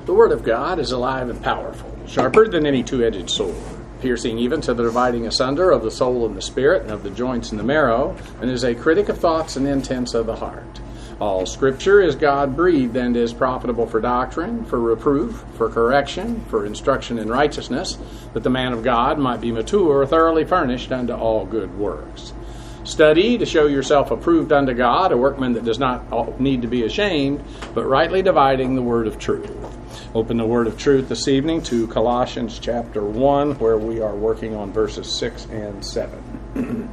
The Word of God is alive and powerful, sharper than any two-edged sword, piercing even to the dividing asunder of the soul and the spirit, and of the joints and the marrow, and is a critic of thoughts and intents of the heart. All Scripture is God-breathed and is profitable for doctrine, for reproof, for correction, for instruction in righteousness, that the man of God might be mature, thoroughly furnished unto all good works. Study to show yourself approved unto God, a workman that does not need to be ashamed, but rightly dividing the word of truth. Open the word of truth this evening to Colossians chapter 1, where we are working on verses 6 and 7.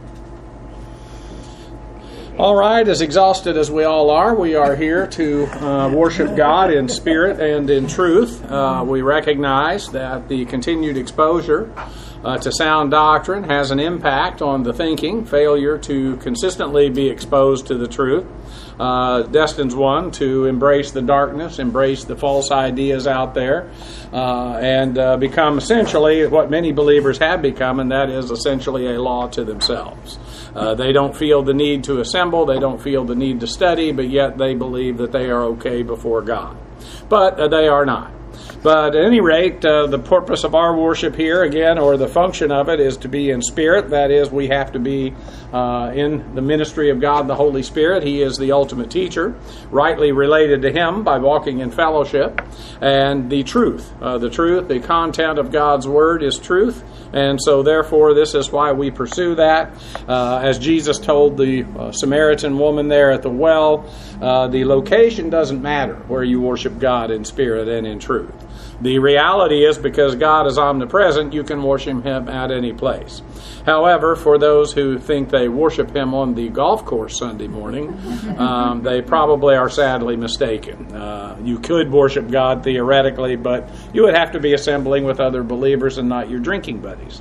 All right, as exhausted as we all are, we are here to worship God in spirit and in truth. We recognize that the continued exposure to sound doctrine has an impact on the thinking. Failure to consistently be exposed to the truth destines one to embrace the darkness, embrace the false ideas out there, and become essentially what many believers have become, and that is essentially a law to themselves. They don't feel the need to assemble, they don't feel the need to study, but yet they believe that they are okay before God. But they are not. But at any rate, the purpose of our worship here, again, or the function of it, is to be in spirit. That is, we have to be in the ministry of God, the Holy Spirit. He is the ultimate teacher, rightly related to Him by walking in fellowship. And the truth, the content of God's Word is truth. And so, therefore, this is why we pursue that. As Jesus told the Samaritan woman there at the well, the location doesn't matter where you worship God in spirit and in truth. The reality is, because God is omnipresent, you can worship Him at any place. However, for those who think they worship Him on the golf course Sunday morning, they probably are sadly mistaken. You could worship God theoretically, but you would have to be assembling with other believers and not your drinking buddies.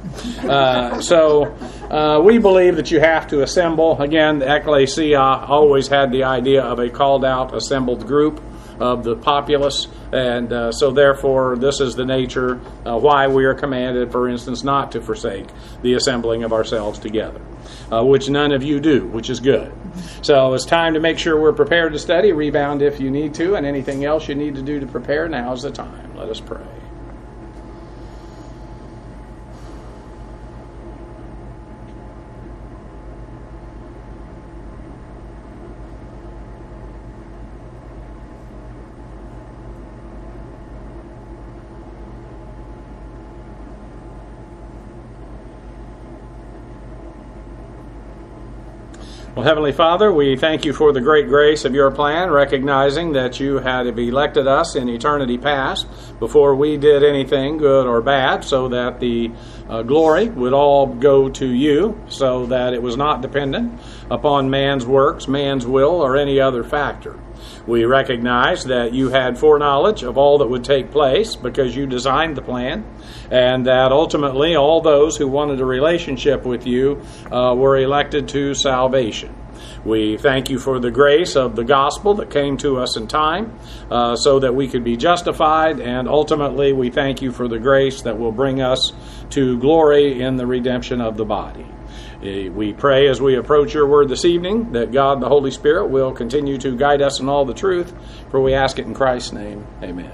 So we believe that you have to assemble. Again, the ecclesia always had the idea of a called-out, assembled group of the populace, and so therefore this is the nature why we are commanded, for instance, not to forsake the assembling of ourselves together, which none of you do, which is good. So it's time to make sure we're prepared to study, rebound if you need to, and anything else you need to do to prepare, now's the time. Let us pray. Well, Heavenly Father, we thank you for the great grace of your plan, recognizing that you had elected us in eternity past before we did anything good or bad, so that the glory would all go to you, so that it was not dependent upon man's works, man's will, or any other factor. We recognize that you had foreknowledge of all that would take place because you designed the plan, and that ultimately all those who wanted a relationship with you were elected to salvation. We thank you for the grace of the gospel that came to us in time so that we could be justified, and ultimately we thank you for the grace that will bring us to glory in the redemption of the body. We pray as we approach your word this evening that God, the Holy Spirit, will continue to guide us in all the truth, for we ask it in Christ's name. Amen.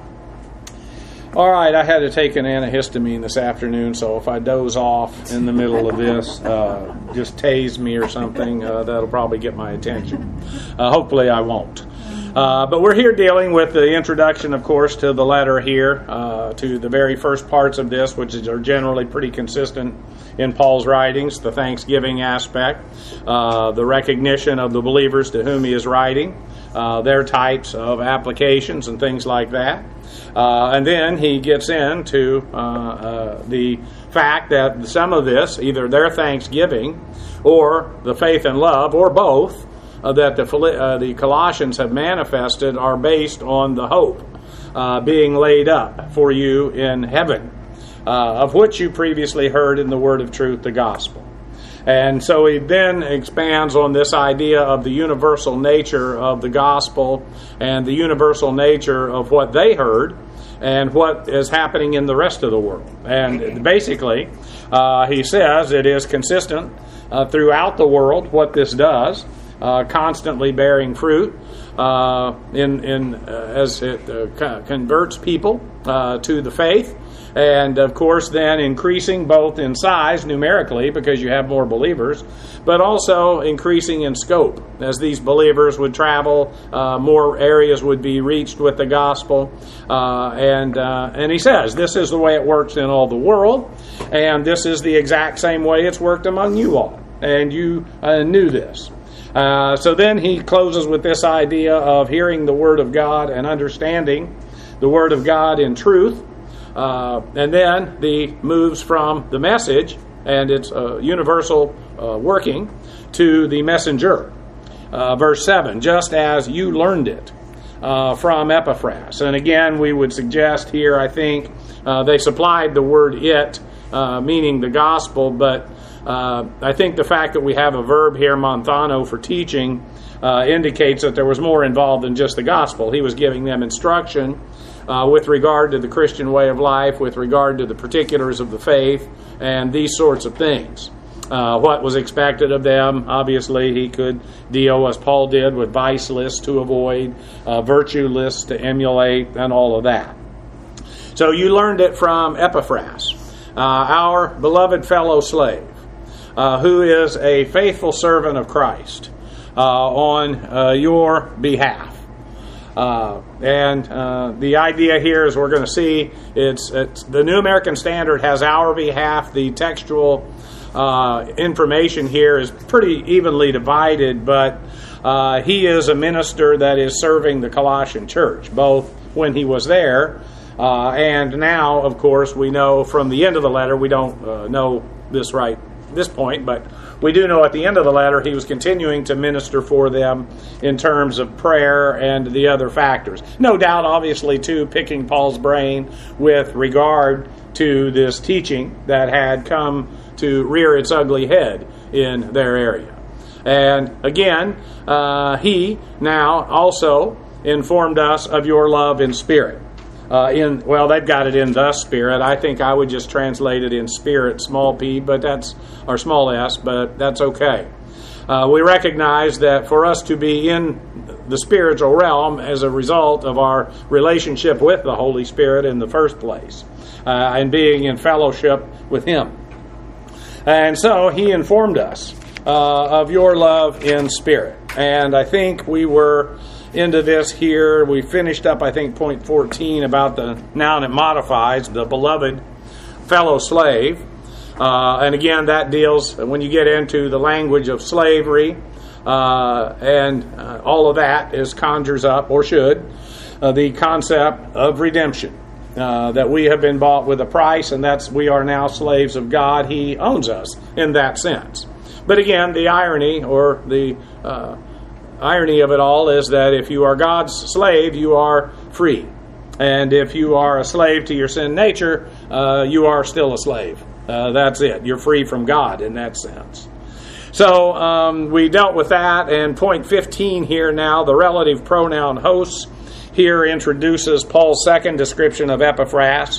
All right, I had to take an antihistamine this afternoon, so if I doze off in the middle of this, just tase me or something. That'll probably get my attention. Hopefully I won't. But we're here dealing with the introduction, of course, to the letter here, to the very first parts of this, which are generally pretty consistent in Paul's writings, the thanksgiving aspect, the recognition of the believers to whom he is writing, their types of applications and things like that. And then he gets into the fact that some of this, either their thanksgiving or the faith and love, or both, that the Colossians have manifested are based on the hope being laid up for you in heaven, of which you previously heard in the word of truth, the gospel. And so he then expands on this idea of the universal nature of the gospel and the universal nature of what they heard and what is happening in the rest of the world. And basically, he says it is consistent throughout the world what this does. constantly bearing fruit as it converts people to the faith. And, of course, then increasing both in size numerically because you have more believers, but also increasing in scope. As these believers would travel, more areas would be reached with the gospel. And he says, this is the way it works in all the world, and this is the exact same way it's worked among you all. And you knew this. So then he closes with this idea of hearing the Word of God and understanding the Word of God in truth. And then he moves from the message and its universal working to the messenger. Verse 7, just as you learned it from Epaphras. And again, we would suggest here, I think, they supplied the word it, meaning the gospel, but I think the fact that we have a verb here, monthano, for teaching, indicates that there was more involved than just the gospel. He was giving them instruction with regard to the Christian way of life, with regard to the particulars of the faith, and these sorts of things. What was expected of them, obviously he could deal, as Paul did, with vice lists to avoid, virtue lists to emulate, and all of that. So you learned it from Epaphras, our beloved fellow slave, who is a faithful servant of Christ on your behalf. And the idea here, as we're going to see, it's the New American Standard has our behalf. The textual information here is pretty evenly divided, but he is a minister that is serving the Colossian church, both when he was there and now, of course, we know from the end of the letter, we don't know this right at this point, but we do know at the end of the letter he was continuing to minister for them in terms of prayer and the other factors. No doubt, obviously, too, picking Paul's brain with regard to this teaching that had come to rear its ugly head in their area. And again, he now also informed us of your love in spirit. They've got it in the Spirit. I think I would just translate it in spirit, small p, or small s, but that's okay. We recognize that for us to be in the spiritual realm as a result of our relationship with the Holy Spirit in the first place, and being in fellowship with Him. And so He informed us of your love in spirit. And I think we were into this here. We finished up, I think, point 14 about the noun it modifies, the beloved fellow slave. And again, that deals, when you get into the language of slavery, and all of that conjures up, or should, the concept of redemption. That we have been bought with a price, and we are now slaves of God. He owns us in that sense. But again, the irony, or the irony of it all, is that if you are God's slave, you are free. And if you are a slave to your sin nature, you are still a slave. That's it. You're free from God in that sense. So we dealt with that. And point 15 here now, the relative pronoun hosts, here introduces Paul's second description of Epaphras,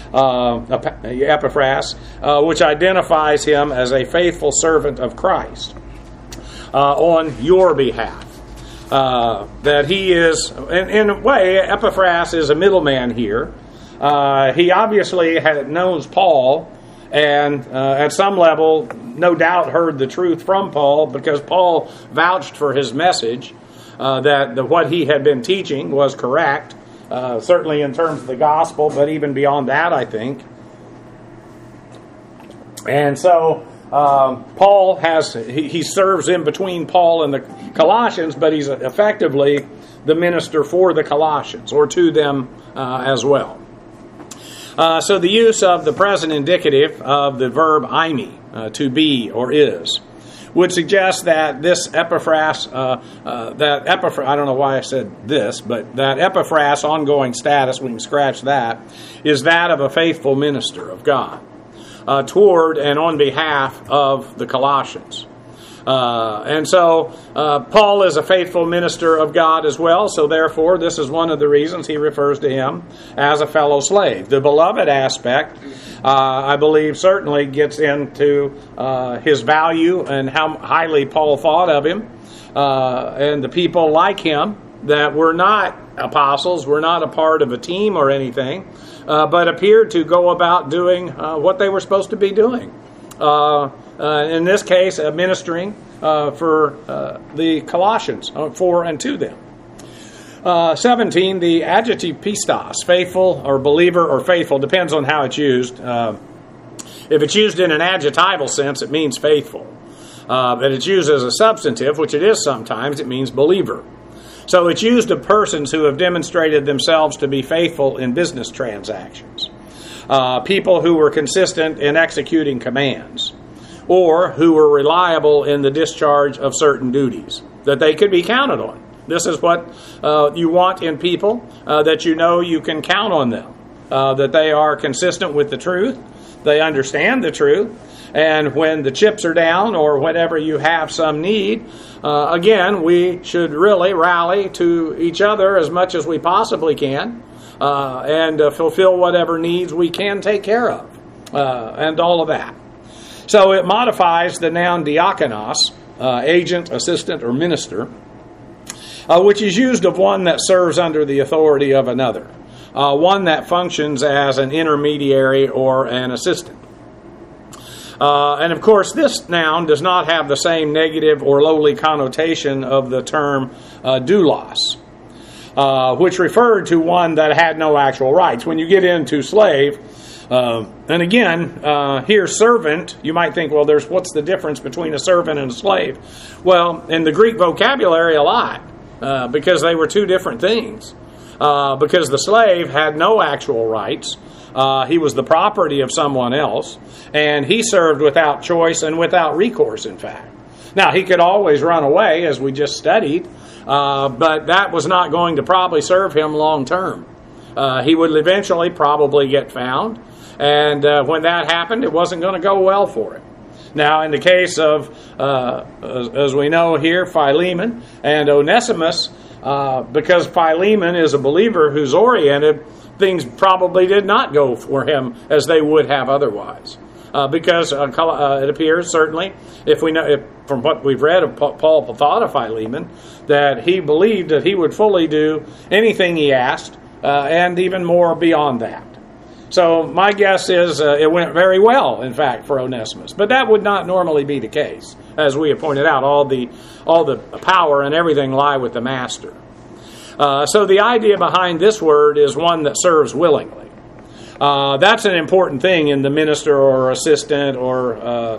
which identifies him as a faithful servant of Christ on your behalf. That he is, in a way, Epaphras is a middleman here. He obviously knows Paul, and at some level, no doubt heard the truth from Paul, because Paul vouched for his message, that what he had been teaching was correct, certainly in terms of the gospel, but even beyond that, I think. And so Paul he serves in between Paul and the Colossians, but he's effectively the minister for the Colossians, or to them as well. So the use of the present indicative of the verb eimi, to be or is, would suggest that this Epaphras, I don't know why I said this, but that Epaphras ongoing status, we can scratch that, is that of a faithful minister of God toward and on behalf of the Colossians. And so Paul is a faithful minister of God as well, so therefore this is one of the reasons he refers to him as a fellow slave. The beloved aspect, I believe, certainly gets into his value and how highly Paul thought of him, and the people like him that were not apostles, were not a part of a team or anything, but appeared to go about doing what they were supposed to be doing. In this case, ministering for the Colossians, for and to them. 17, the adjective pistos, faithful or believer or faithful, depends on how it's used. If it's used in an adjectival sense, it means faithful. But it's used as a substantive, which it is sometimes, it means believer. So it's used of persons who have demonstrated themselves to be faithful in business transactions. People who were consistent in executing commands, or who were reliable in the discharge of certain duties, that they could be counted on. This is what you want in people, that you know you can count on them, that they are consistent with the truth, they understand the truth, and when the chips are down or whenever you have some need, again, we should really rally to each other as much as we possibly can and fulfill whatever needs we can take care of and all of that. So it modifies the noun diakonos, agent, assistant, or minister, which is used of one that serves under the authority of another, one that functions as an intermediary or an assistant. And of course, this noun does not have the same negative or lowly connotation of the term doulos, which referred to one that had no actual rights. When you get into slave, and again, here servant, you might think, well, what's the difference between a servant and a slave? Well, in the Greek vocabulary, a lot, because they were two different things. Because the slave had no actual rights. He was the property of someone else, and he served without choice and without recourse, in fact. Now, he could always run away, as we just studied, but that was not going to probably serve him long term. He would eventually probably get found, and when that happened, it wasn't going to go well for him. Now, in the case of, as we know here, Philemon and Onesimus, because Philemon is a believer who's oriented, things probably did not go for him as they would have otherwise. Because it appears, certainly, from what we've read of Paul thought of Philemon, that he believed that he would fully do anything he asked, and even more beyond that. So my guess is it went very well, in fact, for Onesimus. But that would not normally be the case. As we have pointed out, all the power and everything lie with the master. So the idea behind this word is one that serves willingly. That's an important thing in the minister or assistant or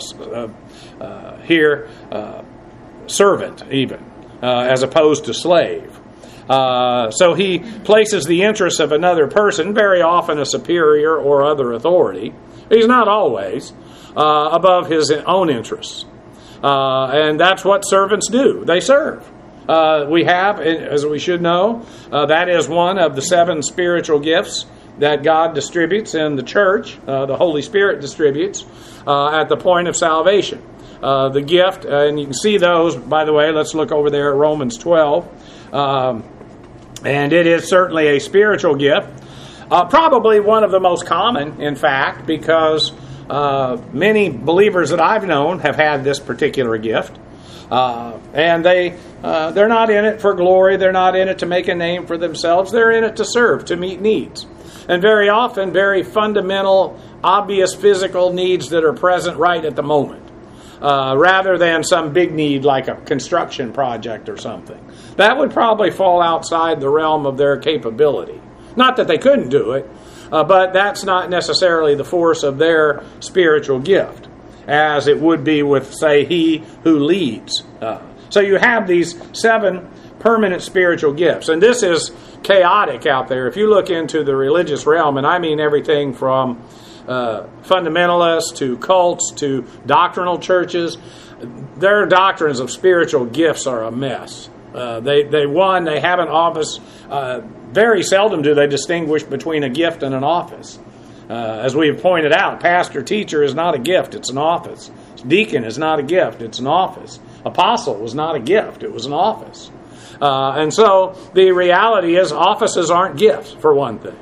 servant even, as opposed to slave. So he places the interests of another person, very often a superior or other authority, he's not always, above his own interests. And that's what servants do. They serve. We have, as we should know, that is one of the 7 spiritual gifts that God distributes in the church, the Holy Spirit distributes, at the point of salvation. The gift, and you can see those, by the way, let's look over there at Romans 12. And it is certainly a spiritual gift. Probably one of the most common, in fact, because many believers that I've known have had this particular gift. And they're not in it for glory. They're not in it to make a name for themselves. They're in it to serve, to meet needs. And very often, very fundamental, obvious physical needs that are present right at the moment. Rather than some big need like a construction project or something. That would probably fall outside the realm of their capability. Not that they couldn't do it, but that's not necessarily the force of their spiritual gift, as it would be with, say, he who leads. So you have these 7 permanent spiritual gifts. And this is chaotic out there. If you look into the religious realm, and I mean everything from fundamentalists to cults to doctrinal churches, their doctrines of spiritual gifts are a mess. They have an office. Very seldom do they distinguish between a gift and an office. As we have pointed out, pastor, teacher is not a gift, it's an office. Deacon is not a gift, it's an office. Apostle was not a gift, it was an office. And so the reality is offices aren't gifts, for one thing.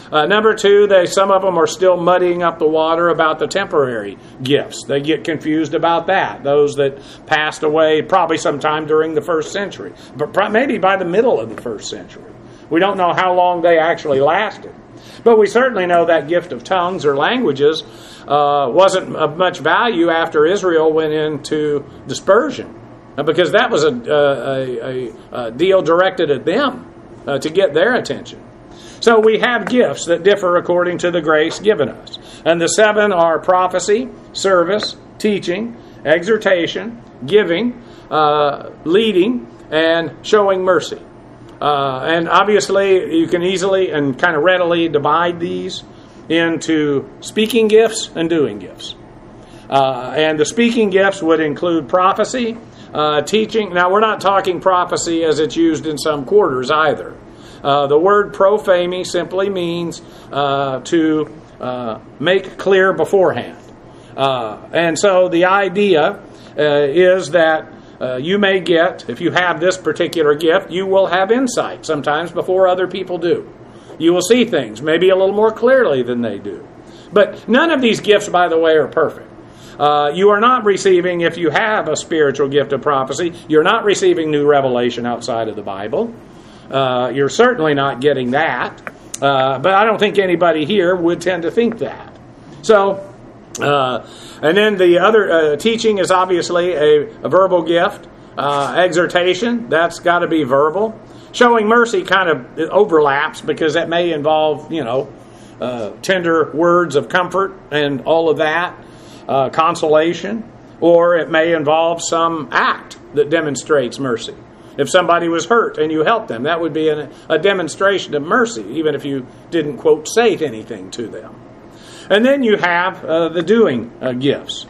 Number two, some of them are still muddying up the water about the temporary gifts. They get confused about that. Those that passed away probably sometime during the first century, but maybe by the middle of the first century. We don't know how long they actually lasted. But we certainly know that gift of tongues or languages wasn't of much value after Israel went into dispersion, because that was a deal directed at them to get their attention. So we have gifts that differ according to the grace given us. And the 7 are prophecy, service, teaching, exhortation, giving, leading, and showing mercy. And obviously, you can easily and kind of readily divide these into speaking gifts and doing gifts. And the speaking gifts would include prophecy, teaching. Now, we're not talking prophecy as it's used in some quarters either. The word prophemy simply means to make clear beforehand. And so the idea is that you may get, if you have this particular gift, you will have insight sometimes before other people do. You will see things maybe a little more clearly than they do. But none of these gifts, by the way, are perfect. You are not receiving, if you have a spiritual gift of prophecy, you're not receiving new revelation outside of the Bible. You're certainly not getting that. But I don't think anybody here would tend to think that. So, and then the other teaching is obviously a verbal gift. Exhortation, that's got to be verbal. Showing mercy kind of overlaps because that may involve, tender words of comfort and all of that, consolation, or it may involve some act that demonstrates mercy. If somebody was hurt and you helped them, that would be a demonstration of mercy, even if you didn't, quote, say anything to them. And then you have the doing gifts.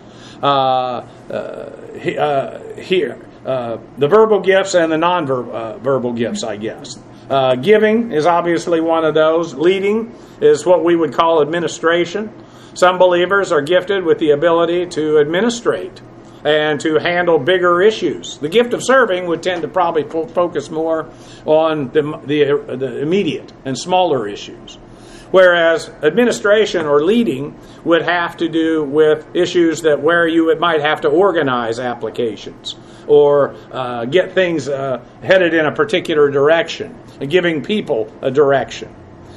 The verbal gifts and the non-verbal gifts, I guess. Giving is obviously one of those. Leading is what we would call administration. Some believers are gifted with the ability to administrate and to handle bigger issues. The gift of serving would tend to probably focus more on the immediate and smaller issues. Whereas administration or leading would have to do with issues where you might have to organize applications or get things headed in a particular direction, giving people a direction.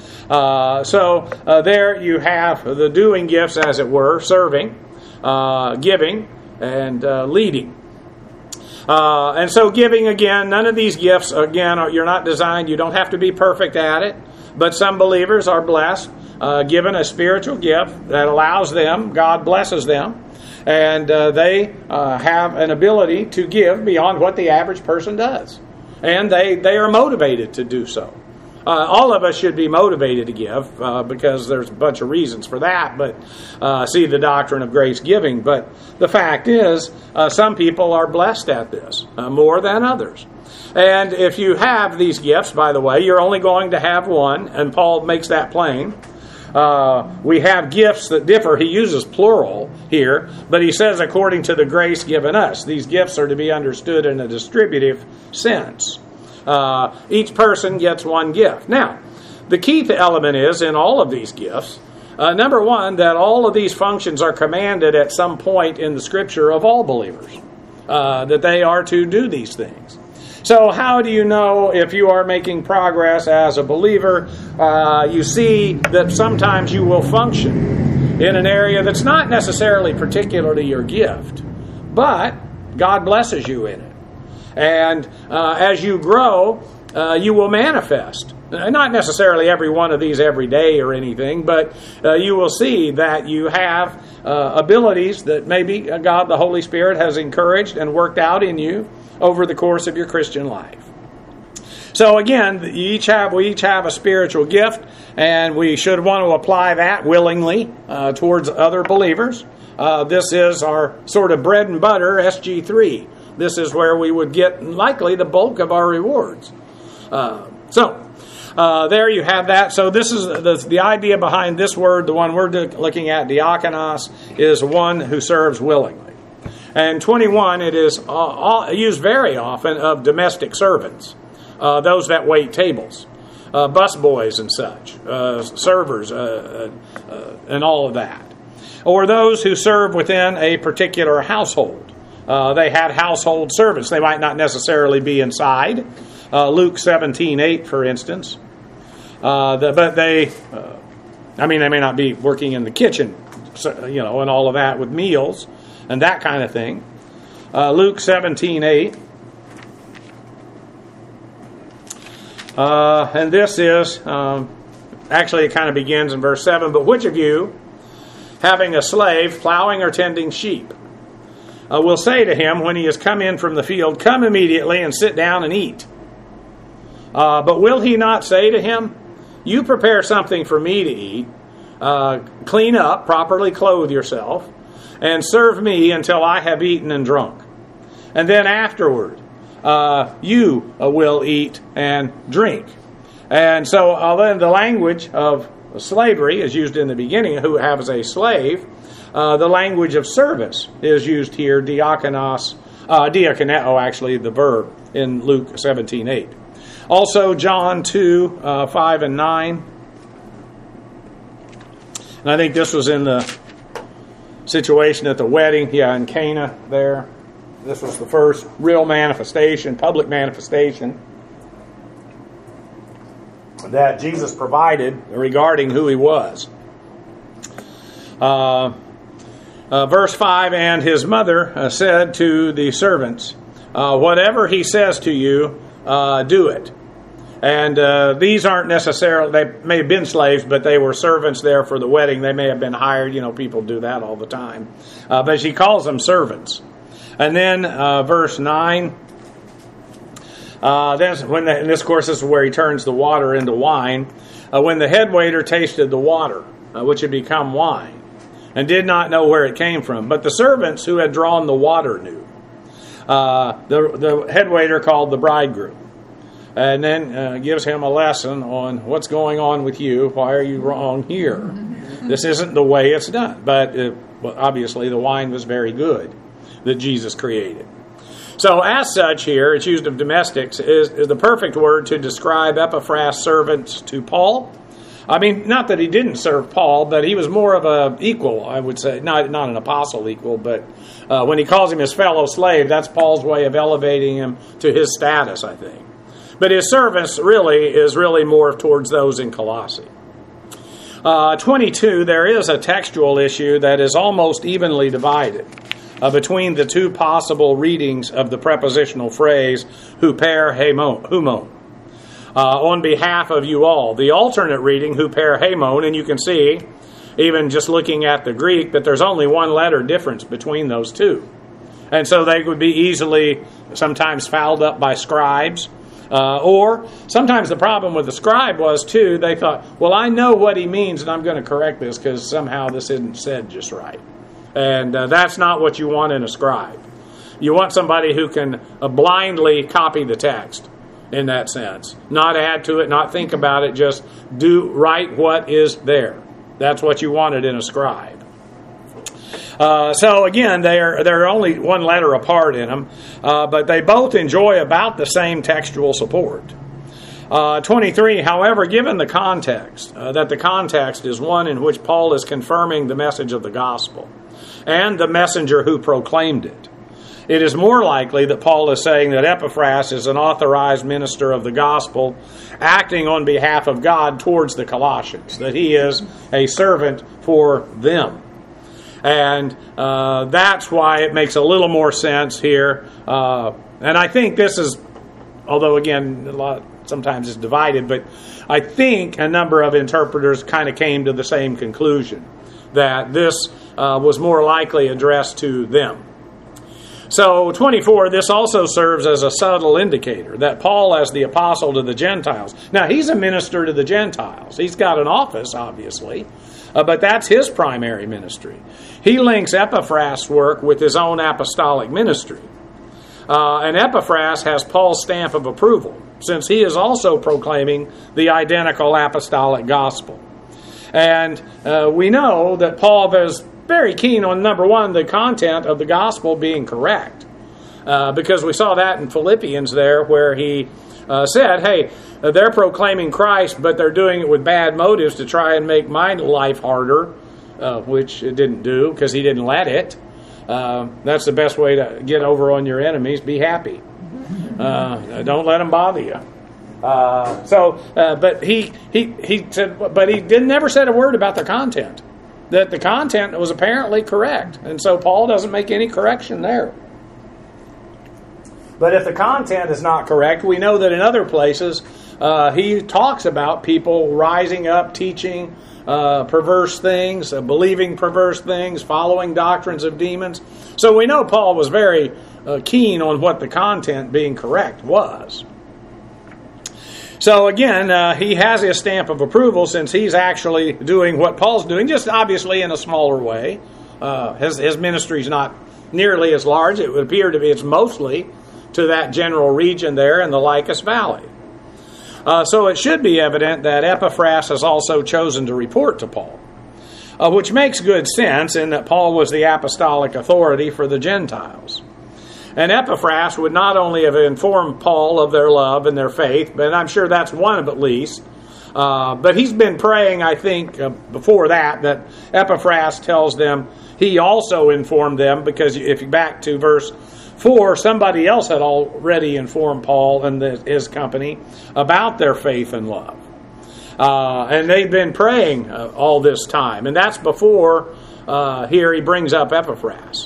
So there you have the doing gifts, as it were, serving, giving, and leading. And so giving, again, none of these gifts, again, you're not designed, you don't have to be perfect at it. But some believers are blessed, given a spiritual gift that allows them, God blesses them, and they have an ability to give beyond what the average person does. And they are motivated to do so. All of us should be motivated to give because there's a bunch of reasons for that, but see the doctrine of grace giving. But the fact is, some people are blessed at this more than others. And if you have these gifts, by the way, you're only going to have one, and Paul makes that plain. We have gifts that differ. He uses plural here, but he says according to the grace given us. These gifts are to be understood in a distributive sense. Each person gets one gift. Now, the key element is in all of these gifts, number one, that all of these functions are commanded at some point in the Scripture of all believers, that they are to do these things. So how do you know if you are making progress as a believer? You see that sometimes you will function in an area that's not necessarily particularly your gift, but God blesses you in it. And as you grow, you will manifest. Not necessarily every one of these every day or anything, but you will see that you have abilities that maybe God, the Holy Spirit, has encouraged and worked out in you over the course of your Christian life. So again, we each have a spiritual gift, and we should want to apply that willingly towards other believers. This is our sort of bread and butter, SG3. This is where we would get likely the bulk of our rewards. There you have that. So this is the idea behind this word, the one we're looking at, diakonos, is one who serves willingly. And 21, it is used very often of domestic servants, those that wait tables. busboys and such, servers, and all of that. Or those who serve within a particular household. They had household servants. They might not necessarily be inside. Luke 17:8, for instance. But they may not be working in the kitchen, and all of that with meals and that kind of thing. Luke 17:8. And this is, actually it kind of begins in verse 7, but which of you, having a slave plowing or tending sheep, will say to him when he has come in from the field, come immediately and sit down and eat? But will he not say to him, you prepare something for me to eat, clean up, properly clothe yourself, and serve me until I have eaten and drunk. And then afterward, you will eat and drink. And so, although the language of slavery is used in the beginning, who has a slave, the language of service is used here, diakoneo, actually, the verb, in Luke 17:8. Also, John 2:5 and 9. And I think this was in the situation at the wedding, in Cana there. This was the first real manifestation, public manifestation, that Jesus provided regarding who he was. Verse 5, and his mother said to the servants, whatever he says to you, do it. And these aren't necessarily, they may have been slaves, but they were servants there for the wedding. They may have been hired. People do that all the time. But she calls them servants. And then verse 9, and this, of course, this is where he turns the water into wine. When the head waiter tasted the water, which had become wine, and did not know where it came from, but the servants who had drawn the water knew. The head waiter called the bridegroom, and then gives him a lesson on what's going on with you. Why are you wrong here? This isn't the way it's done. But obviously the wine was very good that Jesus created. So as such here, it's used of domestics, is the perfect word to describe Epaphras' servants to Paul. I mean, not that he didn't serve Paul, but he was more of an equal, I would say. Not an apostle equal, but when he calls him his fellow slave, that's Paul's way of elevating him to his status, I think. But his service is really more towards those in Colossae. 22, there is a textual issue that is almost evenly divided between the two possible readings of the prepositional phrase, huper humon, on behalf of you all. The alternate reading, huper hamon, and you can see, even just looking at the Greek, that there's only one letter difference between those two. And so they would be easily sometimes fouled up by scribes. Or sometimes the problem with the scribe was, too, they thought, well, I know what he means, and I'm going to correct this because somehow this isn't said just right. And that's not what you want in a scribe. You want somebody who can blindly copy the text in that sense. Not add to it, not think about it, just write what is there. That's what you wanted in a scribe. So again, they're only one letter apart in them, but they both enjoy about the same textual support. 23, however, given the context, that the context is one in which Paul is confirming the message of the gospel and the messenger who proclaimed it, it is more likely that Paul is saying that Epaphras is an authorized minister of the gospel acting on behalf of God towards the Colossians, that he is a servant for them. And that's why it makes a little more sense here. And I think this is, although again, sometimes it's divided, but I think a number of interpreters kind of came to the same conclusion, that this was more likely addressed to them. So 24, this also serves as a subtle indicator that Paul, as the apostle to the Gentiles, now he's a minister to the Gentiles. He's got an office, obviously, but that's his primary ministry. He links Epaphras' work with his own apostolic ministry. And Epaphras has Paul's stamp of approval, since he is also proclaiming the identical apostolic gospel. And we know that Paul was very keen on, number one, the content of the gospel being correct. Because we saw that in Philippians there, where he said, hey, they're proclaiming Christ, but they're doing it with bad motives to try and make my life harder, which it didn't do because he didn't let it. That's the best way to get over on your enemies. Be happy. Don't let them bother you. But he said, but he never said a word about the content. That the content was apparently correct, and so Paul doesn't make any correction there. But if the content is not correct, we know that in other places he talks about people rising up, teaching perverse things, believing perverse things, following doctrines of demons. So we know Paul was very keen on what the content being correct was. So again, he has his stamp of approval since he's actually doing what Paul's doing, just obviously in a smaller way. His ministry is not nearly as large. It would appear to be it's mostly to that general region there in the Lycus Valley. So it should be evident that Epaphras has also chosen to report to Paul, which makes good sense in that Paul was the apostolic authority for the Gentiles. And Epaphras would not only have informed Paul of their love and their faith, but I'm sure that's one of at least. But he's been praying, I think, before that Epaphras tells them he also informed them, because if you back to verse 4, somebody else had already informed Paul and his company about their faith and love. And they've been praying all this time. And that's before here he brings up Epaphras.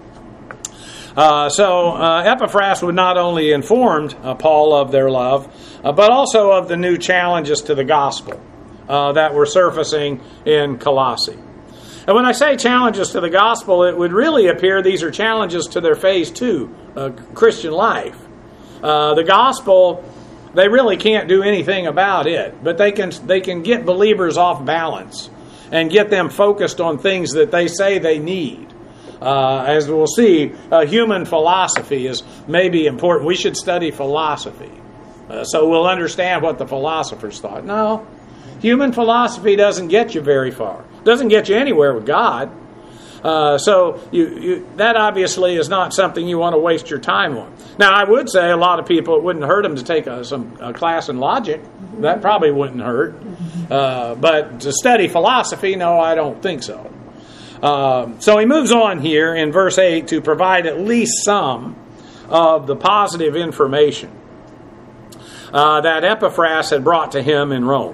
So Epaphras would not only informed Paul of their love, but also of the new challenges to the gospel that were surfacing in Colossae. And when I say challenges to the gospel, it would really appear these are challenges to their phase 2, Christian life. The gospel, they really can't do anything about it, but they can get believers off balance and get them focused on things that they say they need. As we'll see, human philosophy is maybe important. We should study philosophy, so we'll understand what the philosophers thought. No, human philosophy doesn't get you very far. Doesn't get you anywhere with God. So that obviously is not something you want to waste your time on. Now, I would say a lot of people, it wouldn't hurt them to take a class in logic. That probably wouldn't hurt. But to study philosophy, no, I don't think so. So he moves on here in verse 8 to provide at least some of the positive information that Epaphras had brought to him in Rome.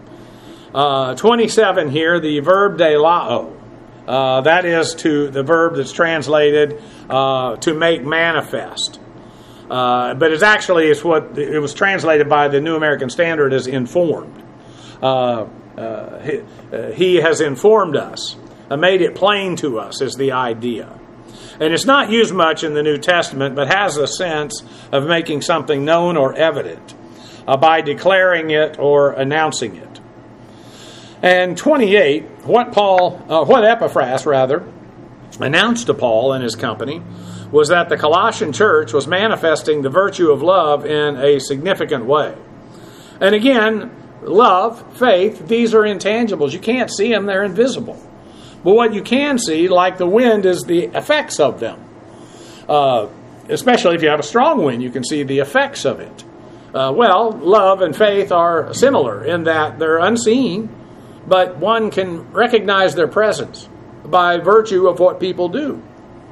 27 here, the verb delao. That is the verb that's translated to make manifest. But it's what it was translated by the New American Standard as informed. He has informed us, made it plain to us is the idea. And it's not used much in the New Testament, but has a sense of making something known or evident by declaring it or announcing it. And 28, what Epaphras announced to Paul and his company was that the Colossian church was manifesting the virtue of love in a significant way. And again, love, faith, these are intangibles. You can't see them, they're invisible. But what you can see, like the wind, is the effects of them. Especially if you have a strong wind, you can see the effects of it. Love and faith are similar in that they're unseen, but one can recognize their presence by virtue of what people do.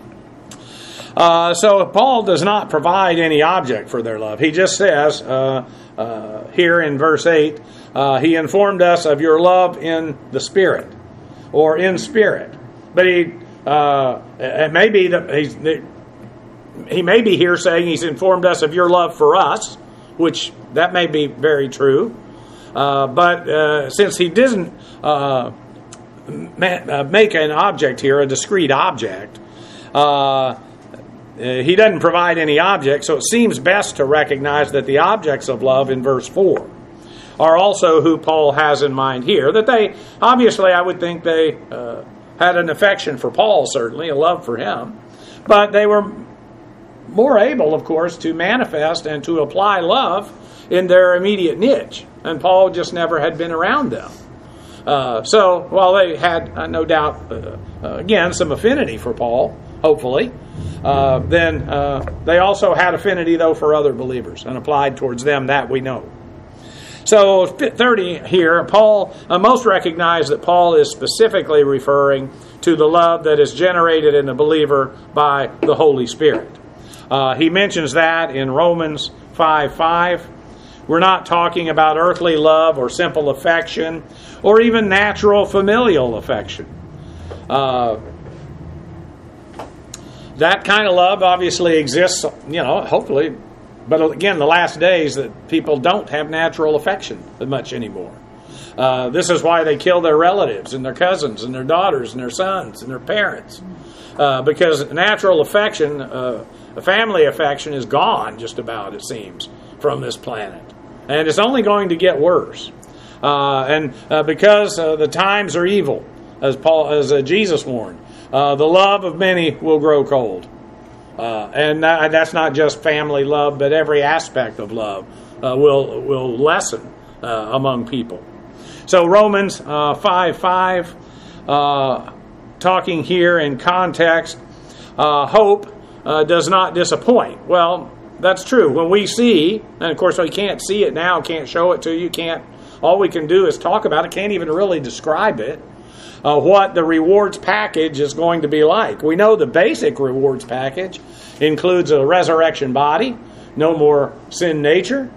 So Paul does not provide any object for their love. He just says here in verse 8, he informed us of your love in the Spirit, or in spirit. But it may be that he may be here saying he's informed us of your love for us, which that may be very true. But since he doesn't make an object here, a discrete object, he doesn't provide any object, so it seems best to recognize that the objects of love in verse 4 are also who Paul has in mind here. That they, obviously, I would think they had an affection for Paul, certainly, a love for him, but they were more able, of course, to manifest and to apply love in their immediate niche. And Paul just never had been around them. So while they had, no doubt, again, some affinity for Paul, hopefully, then they also had affinity, though, for other believers and applied towards them. That we know. So 30 here, Paul, most recognize that Paul is specifically referring to the love that is generated in the believer by the Holy Spirit. He mentions that in Romans 5:5. We're not talking about earthly love or simple affection or even natural familial affection. That kind of love obviously exists, hopefully. But again, the last days that people don't have natural affection much anymore. This is why they kill their relatives and their cousins and their daughters and their sons and their parents. Because natural affection, family affection is gone just about, it seems, from this planet. And it's only going to get worse. Because the times are evil, as Jesus warned, the love of many will grow cold. And that's not just family love, but every aspect of love will lessen among people. So Romans 5:5, talking here in context, hope does not disappoint. Well, that's true. When we see, and of course we can't see it now, can't show it to you, all we can do is talk about it, can't even really describe it. What the rewards package is going to be like. We know the basic rewards package includes a resurrection body, no more sin nature,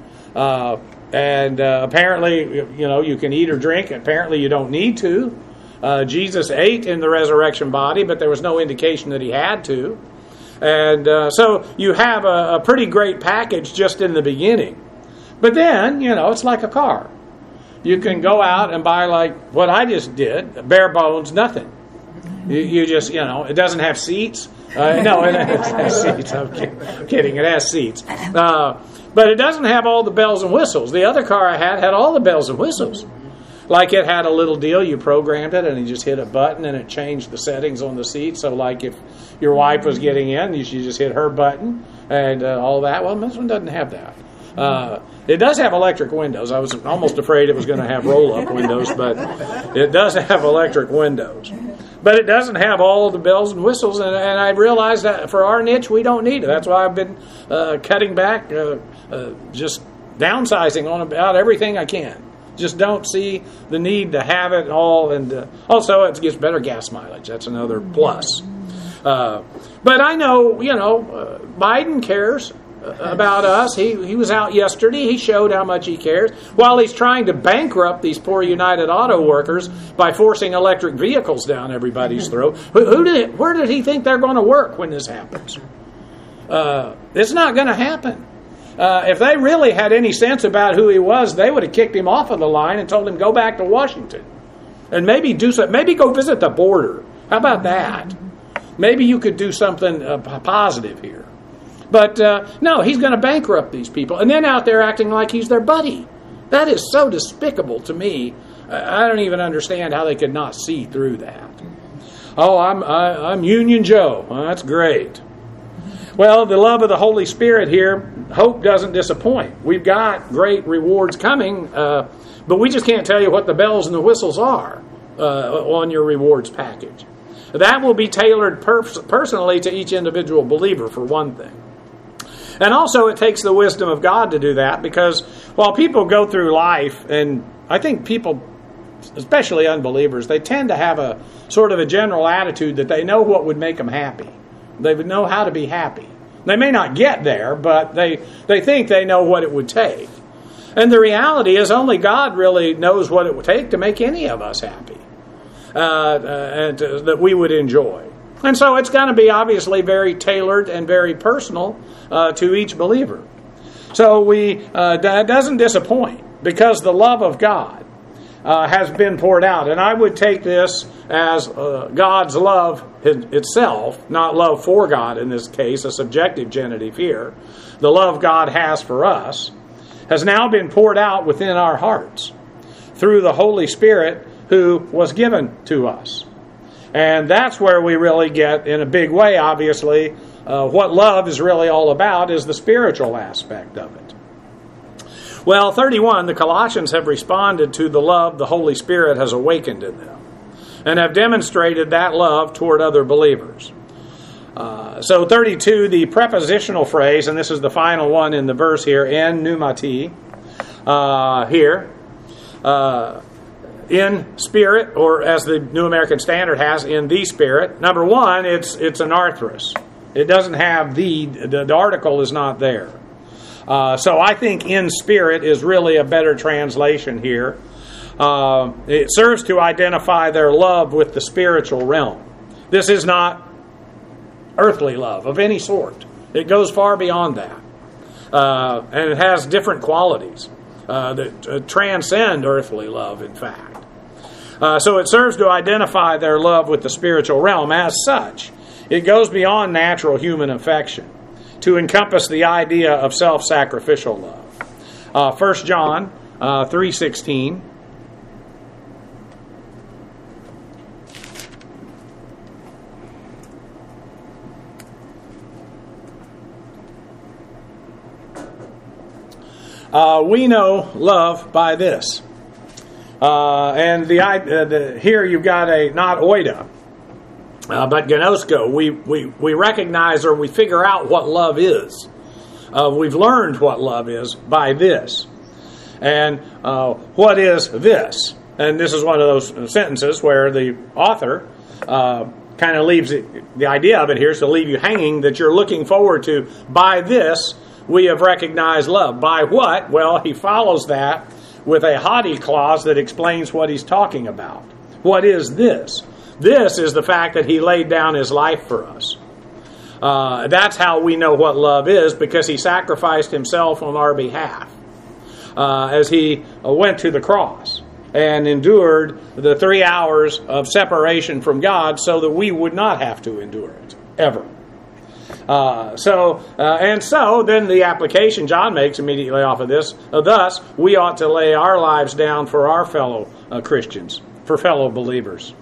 and apparently, you can eat or drink. Apparently, you don't need to. Jesus ate in the resurrection body, but there was no indication that he had to. And so you have a pretty great package just in the beginning. But then, it's like a car. You can go out and buy like what I just did, bare bones, nothing. You just, it doesn't have seats. No, it has seats. I'm kidding. It has seats. But it doesn't have all the bells and whistles. The other car I had all the bells and whistles. Like it had a little deal, you programmed it and you just hit a button and it changed the settings on the seat. So like if your wife was getting in, you should just hit her button and all that. Well, this one doesn't have that. It does have electric windows. I was almost afraid it was going to have roll-up windows, but it does have electric windows. But it doesn't have all the bells and whistles, and I realized that for our niche, we don't need it. That's why I've been cutting back, just downsizing on about everything I can. Just don't see the need to have it all, and also it gets better gas mileage. That's another plus. But I know, Biden cares about us. He was out yesterday. He showed how much he cares. While he's trying to bankrupt these poor United Auto workers by forcing electric vehicles down everybody's throat. Where did he think they're going to work when this happens? It's not going to happen. If they really had any sense about who he was, they would have kicked him off of the line and told him go back to Washington. And maybe do something. Maybe go visit the border. How about that? Maybe you could do something positive here. But no, he's going to bankrupt these people. And then out there acting like he's their buddy. That is so despicable to me. I don't even understand how they could not see through that. Oh, I'm Union Joe. Well, that's great. Well, the love of the Holy Spirit here, hope doesn't disappoint. We've got great rewards coming, but we just can't tell you what the bells and the whistles are on your rewards package. That will be tailored personally to each individual believer, for one thing. And also it takes the wisdom of God to do that, because while people go through life, and I think people, especially unbelievers, they tend to have a sort of a general attitude that they know what would make them happy. They would know how to be happy. They may not get there, but they think they know what it would take. And the reality is only God really knows what it would take to make any of us happy, and that we would enjoy. And so it's going to be obviously very tailored and very personal to each believer. So that doesn't disappoint, because the love of God has been poured out. And I would take this as God's love itself, not love for God in this case, a subjective genitive here. The love God has for us has now been poured out within our hearts through the Holy Spirit who was given to us. And that's where we really get, in a big way, obviously, what love is really all about is the spiritual aspect of it. Well, 31, the Colossians have responded to the love the Holy Spirit has awakened in them and have demonstrated that love toward other believers. So 32, the prepositional phrase, and this is the final one in the verse here, en pneumati, here, in spirit, or as the New American Standard has, in the Spirit. Number one, it's an arthrous. It doesn't have the article is not there. So I think in spirit is really a better translation here. It serves to identify their love with the spiritual realm. This is not earthly love of any sort. It goes far beyond that. And it has different qualities that transcend earthly love, in fact. So it serves to identify their love with the spiritual realm. As such, it goes beyond natural human affection to encompass the idea of self-sacrificial love. 1 John 3:16. We know love by this. And here you've got not oida, but gnosko. We recognize, or we figure out what love is. We've learned what love is by this. And what is this? And this is one of those sentences where the author kind of leaves the idea of it here is to leave you hanging, that you're looking forward to. By this, we have recognized love. By what? Well, he follows that with a haughty clause that explains what he's talking about. What is this? This is the fact that he laid down his life for us. That's how we know what love is, because he sacrificed himself on our behalf as he went to the cross and endured the 3 hours of separation from God so that we would not have to endure it, ever. So then the application John makes immediately off of this, thus, we ought to lay our lives down for our fellow Christians, for fellow believers.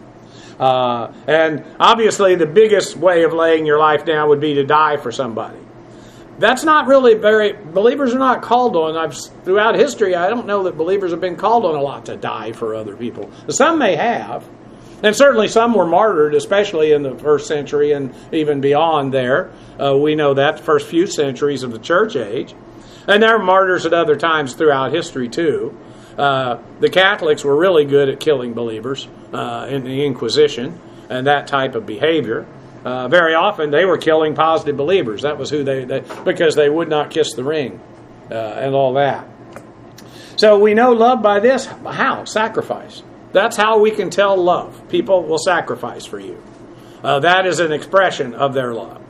And obviously the biggest way of laying your life down would be to die for somebody. That's not really believers are not called on. Throughout history, I don't know that believers have been called on a lot to die for other people. Some may have. And certainly some were martyred, especially in the first century and even beyond there. We know that, the first few centuries of the church age. And there were martyrs at other times throughout history too. The Catholics were really good at killing believers in the Inquisition and that type of behavior. Very often they were killing positive believers. That was who because they would not kiss the ring and all that. So we know love by this. How? Sacrifice. That's how we can tell love. People will sacrifice for you. That is an expression of their love.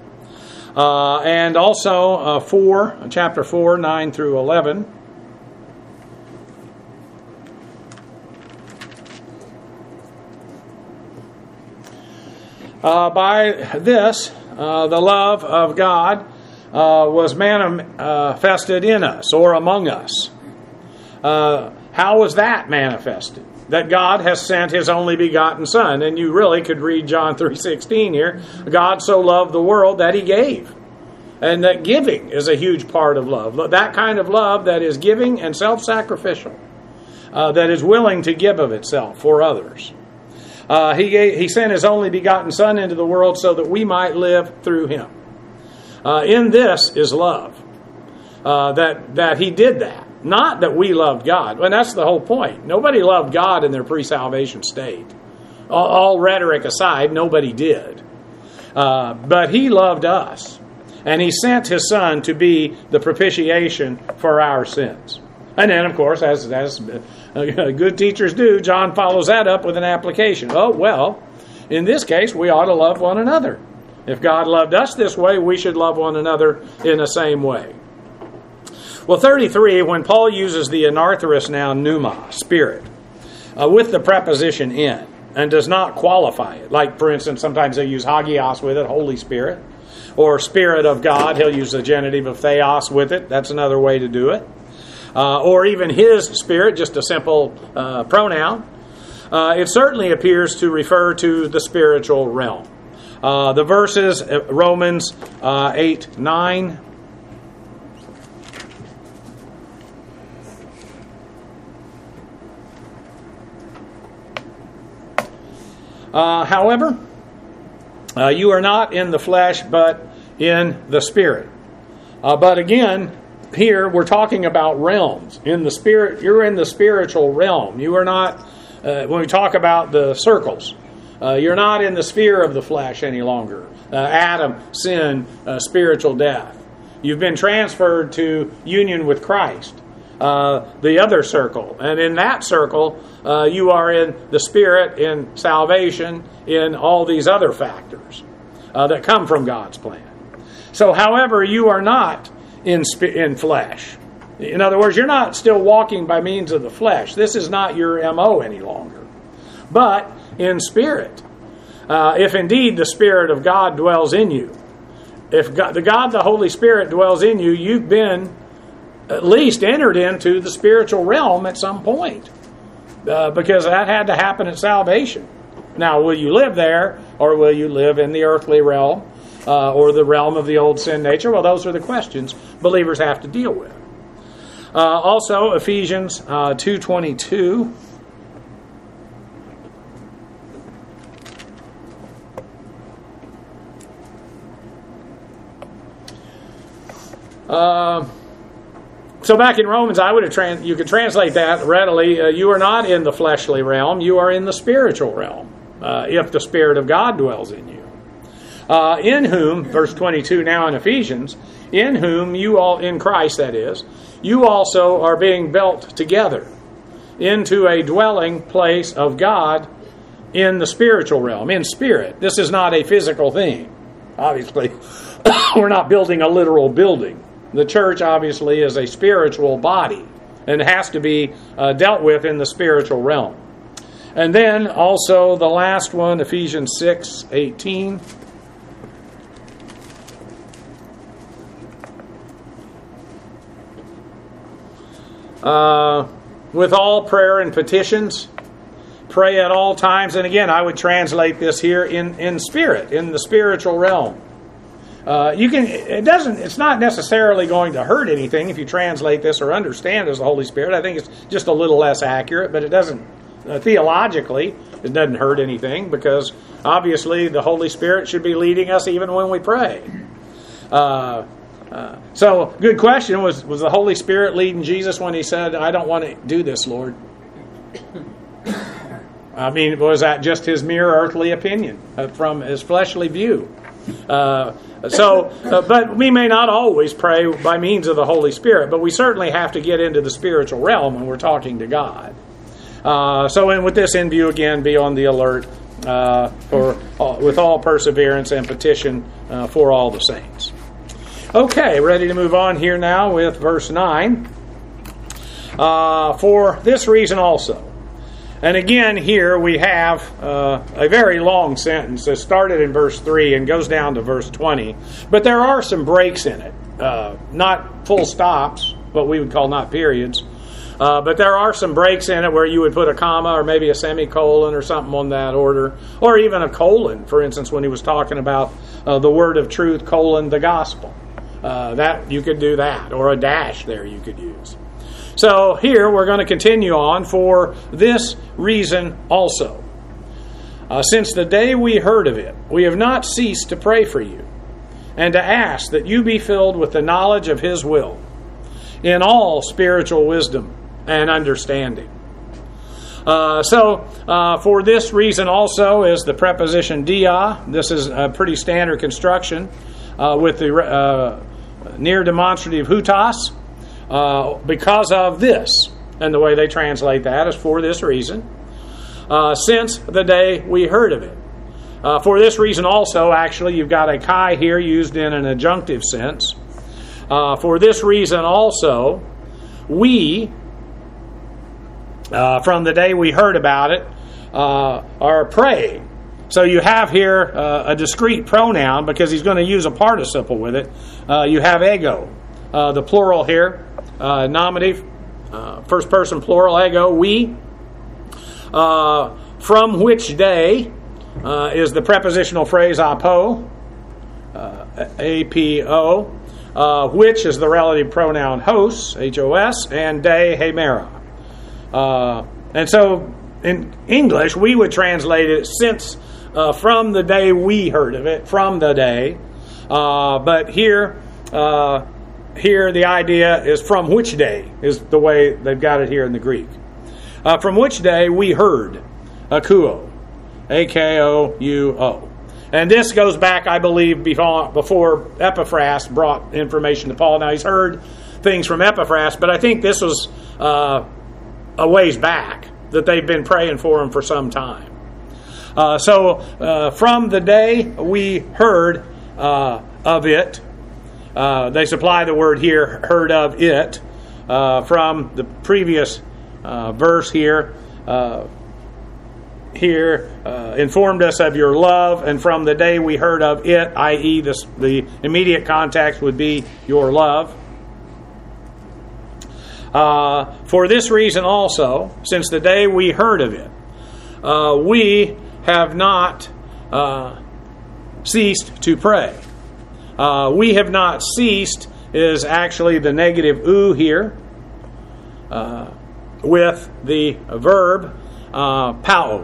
And also chapter 4, 9 through 11. By this, the love of God was manifested in us, or among us. How was that manifested? That God has sent His only begotten Son. And you really could read John 3:16 here. God so loved the world that He gave. And that giving is a huge part of love. That kind of love that is giving and self-sacrificial. That is willing to give of itself for others. He sent His only begotten Son into the world so that we might live through Him. In this is love. That He did that. Not that we loved God. And that's the whole point. Nobody loved God in their pre-salvation state. All rhetoric aside, nobody did. But He loved us. And He sent His Son to be the propitiation for our sins. And then, of course, as good teachers do, John follows that up with an application. Oh, well, in this case, we ought to love one another. If God loved us this way, we should love one another in the same way. Well, 33, when Paul uses the anarthrous noun pneuma, spirit, with the preposition in, and does not qualify it. Like, for instance, sometimes they use hagios with it, Holy Spirit, or Spirit of God. He'll use the genitive of theos with it. That's another way to do it. Or even His Spirit, just a simple pronoun. It certainly appears to refer to the spiritual realm. The verses, Romans 8, 9. However, You are not in the flesh, but in the Spirit. But again, here we're talking about realms. In the Spirit, you're in the spiritual realm. You are not, when we talk about the circles, you're not in the sphere of the flesh any longer. Adam, sin, spiritual death. You've been transferred to union with Christ, the other circle. And in that circle, you are in the Spirit, in salvation, in all these other factors that come from God's plan. So, however, you are not in flesh. In other words, you're not still walking by means of the flesh. This is not your MO any longer. But in spirit. If indeed the Spirit of God dwells in you. If the Holy Spirit dwells in you, you've been at least entered into the spiritual realm at some point. Because that had to happen at salvation. Now, will you live there, or will you live in the earthly realm, or the realm of the old sin nature? Well, those are the questions believers have to deal with. Also, Ephesians 2:22. So back in Romans, you could translate that readily. You are not in the fleshly realm; you are in the spiritual realm. If the Spirit of God dwells in you, in whom, verse 22 now in Ephesians, in whom you all, in Christ that is, you also are being built together into a dwelling place of God in the spiritual realm, in spirit. This is not a physical thing. Obviously, we're not building a literal building. The church, obviously, is a spiritual body and has to be dealt with in the spiritual realm. And then also the last one, Ephesians 6:18. With all prayer and petitions, pray at all times. And again, I would translate this here in spirit, in the spiritual realm. It's not necessarily going to hurt anything if you translate this or understand as the Holy Spirit. I think it's just a little less accurate, but it doesn't, theologically, it doesn't hurt anything, because obviously the Holy Spirit should be leading us even when we pray. So, good question. Was the Holy Spirit leading Jesus when he said, "I don't want to do this, Lord"? I mean, was that just his mere earthly opinion from his fleshly view? But we may not always pray by means of the Holy Spirit, but we certainly have to get into the spiritual realm when we're talking to God. And with this in view, again, be on the alert with all perseverance and petition for all the saints. Okay, ready to move on here now with verse 9. For this reason also. And again, here we have a very long sentence that started in verse 3 and goes down to verse 20. But there are some breaks in it. Not full stops, what we would call not periods. But there are some breaks in it where you would put a comma or maybe a semicolon or something on that order. Or even a colon, for instance, when he was talking about the word of truth, colon, the gospel. That you could do that. Or a dash there you could use. So here we're going to continue on for this reason also. Since the day we heard of it, we have not ceased to pray for you and to ask that you be filled with the knowledge of His will in all spiritual wisdom and understanding. For this reason also is the preposition dia. This is a pretty standard construction with the near demonstrative hutas. Because of this, and the way they translate that is for this reason, since the day we heard of it. For this reason also, actually, you've got a kai here used in an adjunctive sense. For this reason also, we, from the day we heard about it, are praying. So you have here a discrete pronoun, because he's going to use a participle with it. You have ego. The plural here, nominative, first person plural, ego, we. From which day is the prepositional phrase apo, A-P-O, which is the relative pronoun hos, H-O-S, and day, hemera. And so in English, we would translate it since from the day we heard of it, from the day. But here the idea is from which day, is the way they've got it here in the Greek. From which day we heard, akouo, A-K-O-U-O. And this goes back, I believe, before Epaphras brought information to Paul. Now, he's heard things from Epaphras, but I think this was a ways back that they've been praying for him for some time. So from the day we heard of it, they supply the word here, heard of it, from the previous verse here. Informed us of your love, and from the day we heard of it, i.e. the immediate context would be your love. For this reason also, since the day we heard of it, we have not ceased to pray. We have not ceased is actually the negative oo here, with the verb pao.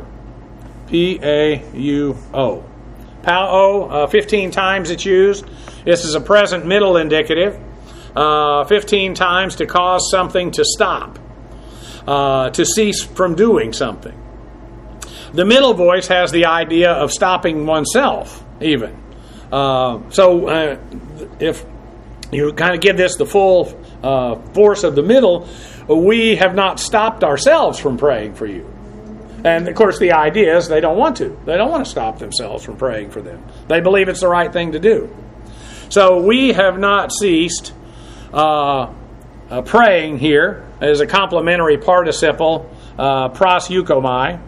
P-A-U-O. Pao, 15 times it's used. This is a present middle indicative. 15 times to cause something to stop, to cease from doing something. The middle voice has the idea of stopping oneself, even. So if you kind of give this the full force of the middle, we have not stopped ourselves from praying for you. And, of course, the idea is they don't want to. They don't want to stop themselves from praying for them. They believe it's the right thing to do. So we have not ceased praying here as a complementary participle, proseuchomai,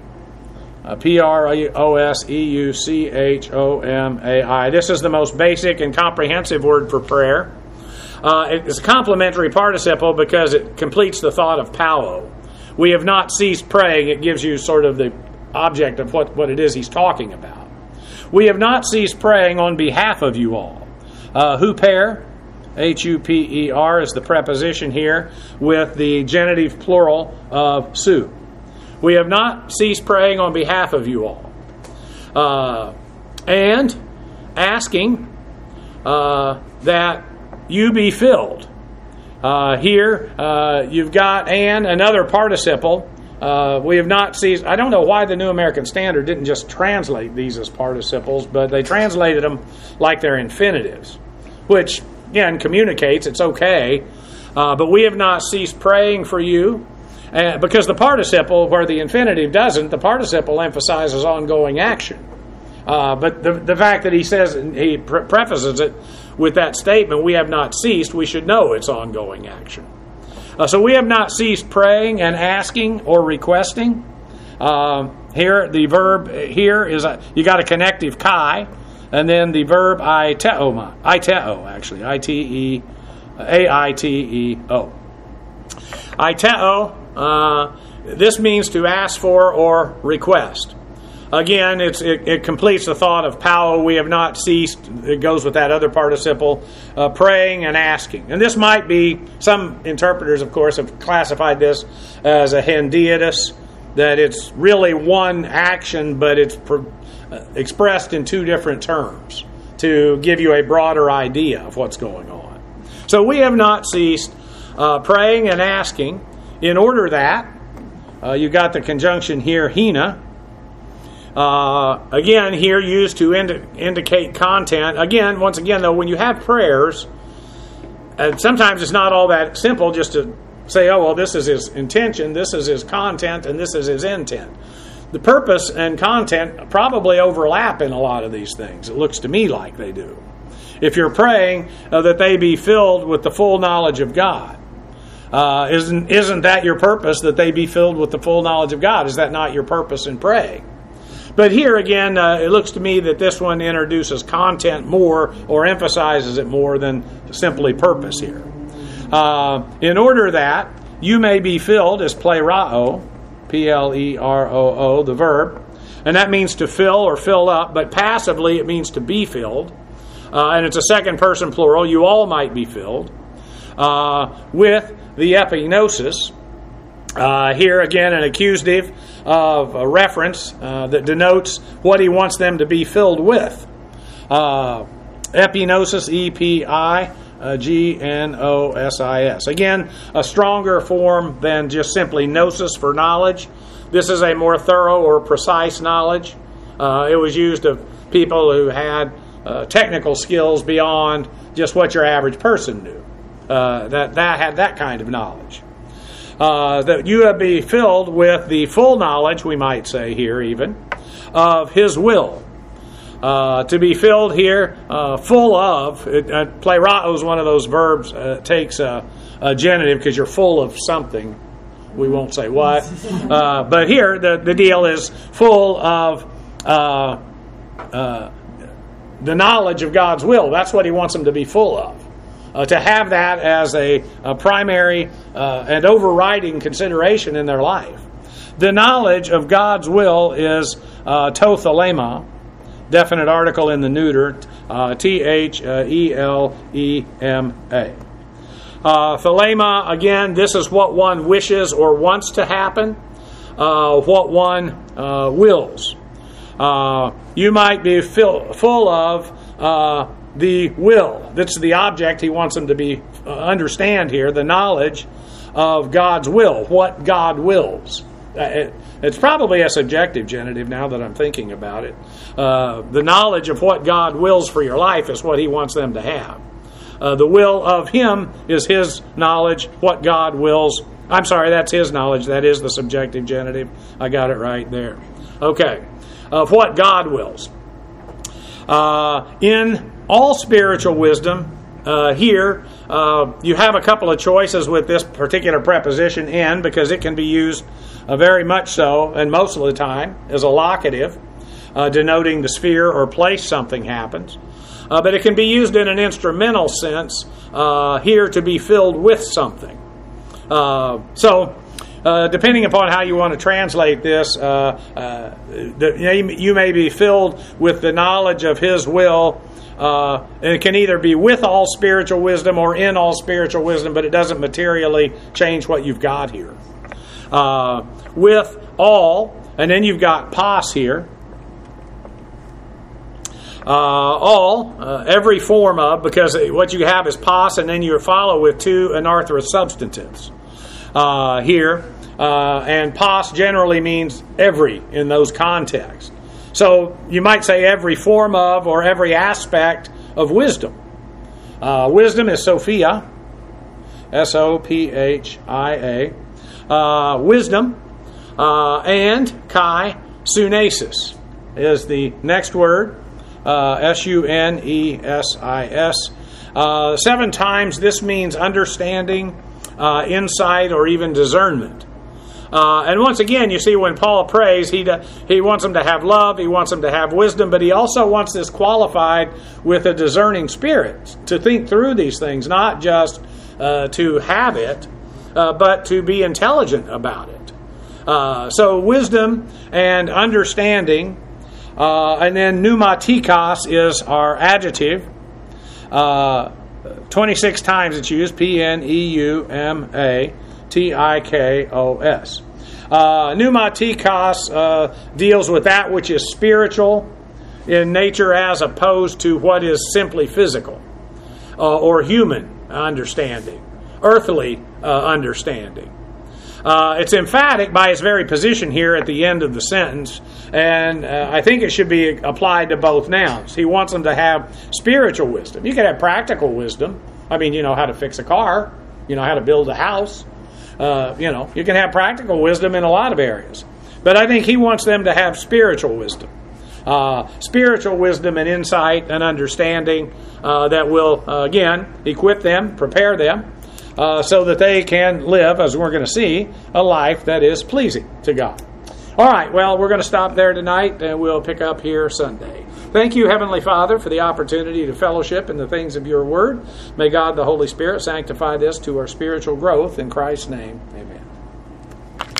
P-R-O-S-E-U-C-H-O-M-A-I. This is the most basic and comprehensive word for prayer. It's a complementary participle because it completes the thought of pao. We have not ceased praying. It gives you sort of the object of what it is he's talking about. We have not ceased praying on behalf of you all. Huper, H-U-P-E-R, is the preposition here with the genitive plural of su. We have not ceased praying on behalf of you all. And asking that you be filled. Here, you've got another participle. We have not ceased. I don't know why the New American Standard didn't just translate these as participles, but they translated them like they're infinitives, which, again, communicates it's okay. But we have not ceased praying for you, because the participle, where the infinitive doesn't, the participle emphasizes ongoing action. But the fact that he says, he prefaces it with that statement, we have not ceased, we should know it's ongoing action. So we have not ceased praying and asking or requesting. Here, the verb here is, you got a connective kai, and then the verb aiteo, actually, I-T-E-A-I-T-E-O. Aiteo, this means to ask for or request. Again, it completes the thought of pao, we have not ceased. It goes with that other participle, praying and asking. And this might be, some interpreters, of course, have classified this as a hendiadys, that it's really one action, but it's expressed in two different terms to give you a broader idea of what's going on. So we have not ceased praying and asking, in order that, you got the conjunction here, hina, again, here used to indicate content. Again, once again, though, when you have prayers, and sometimes it's not all that simple just to say, oh, well, this is his intention, this is his content, and this is his intent. The purpose and content probably overlap in a lot of these things. It looks to me like they do. If you're praying that they be filled with the full knowledge of God, isn't that your purpose, that they be filled with the full knowledge of God? Is that not your purpose in praying? But here again, it looks to me that this one introduces content more, or emphasizes it more than simply purpose here. In order that you may be filled is pleroo, P-L-E-R-O-O, the verb. And that means to fill or fill up, but passively it means to be filled. And it's a second person plural. You all might be filled with the epignosis. Here again, an accusative of a reference that denotes what he wants them to be filled with. Epignosis, Epignosis. Again, a stronger form than just simply gnosis for knowledge. This is a more thorough or precise knowledge. It was used of people who had technical skills beyond just what your average person knew. That had that kind of knowledge. That you would be filled with the full knowledge, we might say here even, of His will. To be filled here, full of, plerao is one of those verbs, takes a genitive because you're full of something. We won't say what. But here, the deal is full of the knowledge of God's will. That's what He wants them to be full of. To have that as a primary and overriding consideration in their life. The knowledge of God's will is tothelema, definite article in the neuter, Thelema. Thelema, again, this is what one wishes or wants to happen, what one wills. You might be full of the will. That's the object he wants them to be understand here, the knowledge of God's will, what God wills. It's probably a subjective genitive now that I'm thinking about it. The knowledge of what God wills for your life is what He wants them to have. The will of Him is His knowledge, what God wills. I'm sorry, that's His knowledge. That is the subjective genitive. I got it right there. Okay. Of what God wills. In all spiritual wisdom, here, you have a couple of choices with this particular preposition in, because it can be used very much so, and most of the time, as a locative, denoting the sphere or place something happens. But it can be used in an instrumental sense here to be filled with something. Depending upon how you want to translate this, you may be filled with the knowledge of His will. And it can either be with all spiritual wisdom or in all spiritual wisdom, but it doesn't materially change what you've got here. With all, and then you've got pos here. Every form of, because what you have is pos, and then you follow with two anarthrous substantives here. And pos generally means every in those contexts. So you might say every form of or every aspect of wisdom. Wisdom is Sophia, Sophia. Wisdom and Kai sunesis is the next word, Sunesis. 7 times this means understanding, insight, or even discernment. And once again, you see when Paul prays, he wants them to have love, he wants them to have wisdom, but he also wants this qualified with a discerning spirit to think through these things, not just to have it, but to be intelligent about it. So wisdom and understanding, and then pneumatikos is our adjective. 26 times it's used, pneumatikos. Pneumatikos deals with that which is spiritual in nature as opposed to what is simply physical or human understanding, earthly understanding. It's emphatic by its very position here at the end of the sentence, and I think it should be applied to both nouns. He wants them to have spiritual wisdom. You can have practical wisdom. I mean, you know how to fix a car, you know how to build a house. You can have practical wisdom in a lot of areas. But I think he wants them to have spiritual wisdom. Spiritual wisdom and insight and understanding that will, again, equip them, prepare them, so that they can live, as we're going to see, a life that is pleasing to God. All right, well, we're going to stop there tonight, and we'll pick up here Sunday. Thank you, Heavenly Father, for the opportunity to fellowship in the things of your word. May God, the Holy Spirit, sanctify this to our spiritual growth. In Christ's name, amen.